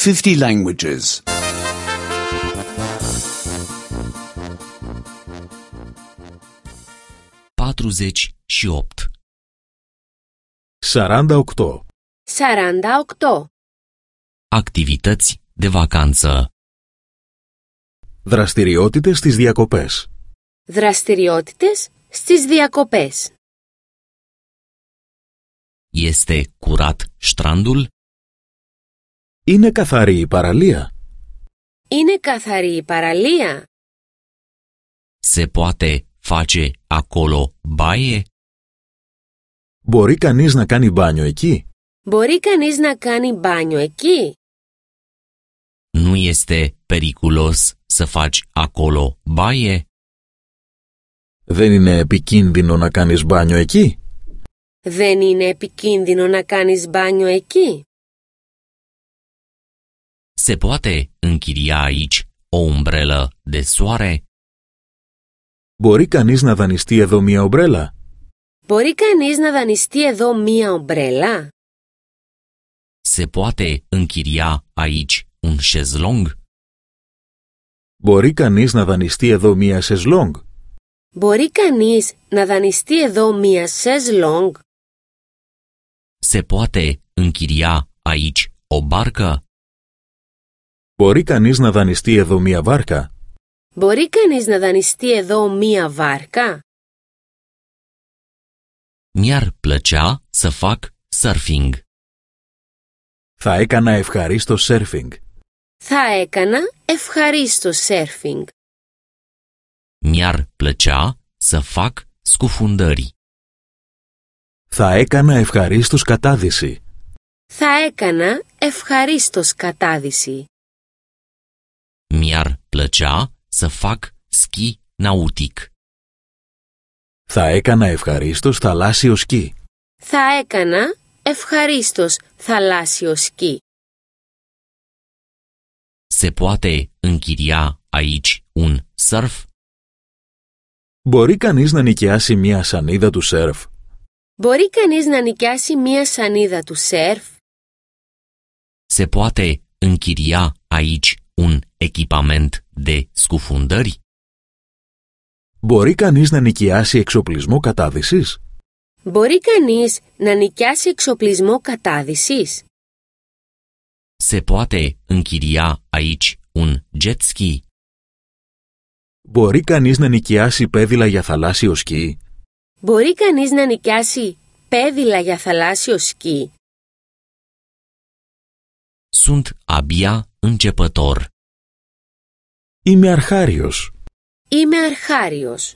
50 languages. 48. 48. 48. Activități de vacanță. Δραστηριότητες στις διακοπές. Δραστηριότητες στις διακοπές. Este curat strandul? Είναι καθαρή η παραλία. Είναι καθαρή η παραλία. Se poate face acolo baie? Μπορεί κανείς να κάνει μπάνιο εκεί? Μπορεί κανείς να κάνει μπάνιο εκεί? Nu este periculos să faci acolo baie? Δεν είναι επικίνδυνο να κάνεις μπάνιο εκεί? Δεν είναι επικίνδυνο να κάνεις μπάνιο εκεί? Se poate închiria aici o umbrelă de soare? Μπορεί κανείς να δανειστεί εδώ μια ομπρέλα? Μπορεί κανείς να δανειστεί εδώ μία ομπρέλα? Se poate închiria aici un șezlong? Μπορεί κανείς να δανειστεί εδώ μια σεζλόγκ? Μπορεί κανείς να δανειστεί εδώ μία σεζλόγκ? Se poate închiria aici o barcă? Μπορεί κανείς να δανειστεί εδώ μια βάρκα? Μπορεί κανείς να δανειστεί εδώ μία βάρκα? Mi-ar plăcea să fac surfing. Θα έκανα ευχαρίστως σέρφινγκ. Θα έκανα ευχαρίστως σέρφινγκ. Mi-ar plăcea să fac scufundări. Θα έκανα ευχαρίστως κατάδυση. Θα έκανα ευχαρίστως κατάδυση. Mi-ar plăcea să fac schi nautic. Θα έκανα ευχαρίστως θαλάσσιο σκι. Θα έκανα ευχαρίστως θαλάσσιο σκι. Se poate închiria aici un surf? Μπορεί κανείς να νοικιάσει μια σανίδα του σερφ? Μπορεί κανείς να νοικιάσει μία σανίδα του σερφ? Se poate închiria aici un echipament de scufundări? Μπορεί κανείς να νοικιάσει εξοπλισμό κατάδυσης? Μπορεί κανείς να νοικιάσει εξοπλισμό κατάδυσης? Se poate închiria aici un jet ski? Μπορεί κανείς να νοικιάσει πέδιλα για θαλάσσιο σκι? Μπορεί κανείς να νοικιάσει πέδιλα για θαλάσσιο σκι? Sunt abia începător. Είμαι αρχάριος. Είμαι αρχάριος.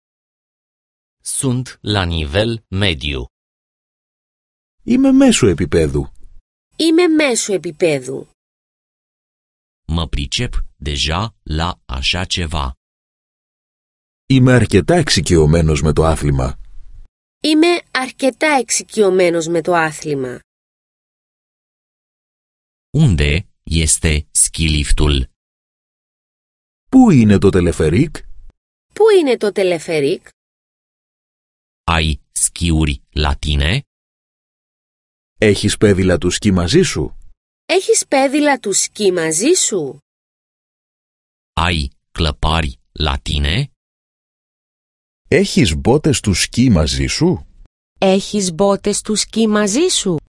Sunt la nivel mediu. Είμαι μέσου επίπεδου. Είμαι μέσου επίπεδου. Mă pricep deja la așa ceva. Είμαι αρκετά εξοικειωμένος με το άθλημα. Είμαι αρκετά εξοικειωμένος με το άθλημα. Unde este skiliftul? Πού είναι το τελεφερίκ? Πού είναι το τελεφερίκ? Ai schiuri la tine? Έχεις πέδιλα του σκι μαζί σου? Έχεις πέδιλα του σκι μαζί σου? Ai clăpari la tine? Έχεις μπότες του σκι μαζί σου? Έχεις μπότες του σκι μαζί σου?